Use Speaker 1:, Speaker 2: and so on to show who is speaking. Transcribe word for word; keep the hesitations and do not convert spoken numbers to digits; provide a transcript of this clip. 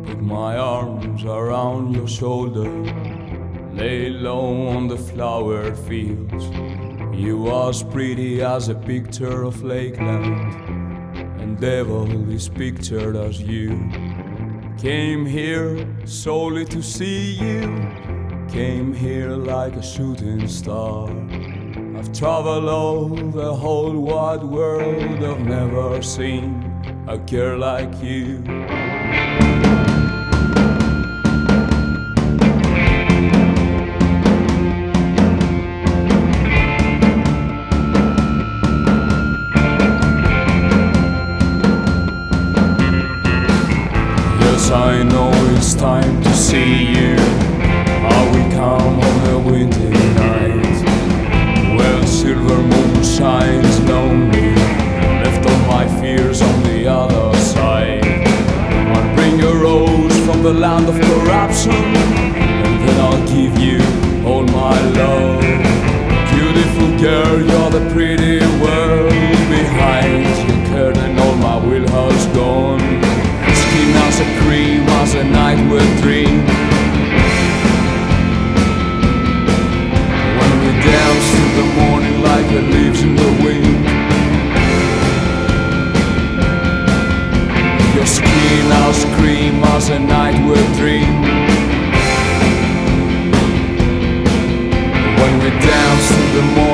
Speaker 1: Put my arms around your shoulder, lay low on the flower fields. You as pretty as a picture of Lakeland, and devil is pictured as you. Came here solely to see you, came here like a shooting star. I've traveled all the whole wide world, I've never seen a girl like you. Yes, I know it's time to see you, how we come on a windy night. Well, silver moon shines lonely, left all my fears on the other side. I'll bring a rose from the land of corruption, and then I'll give you all my love. Beautiful girl, you're the pretty world. Behind your curtain all my will has gone. Skin as a cream, as a night will dream. When we dance in the morning like the leaves in the wind. Your skin as cream, as a night will dream. When we dance in the morning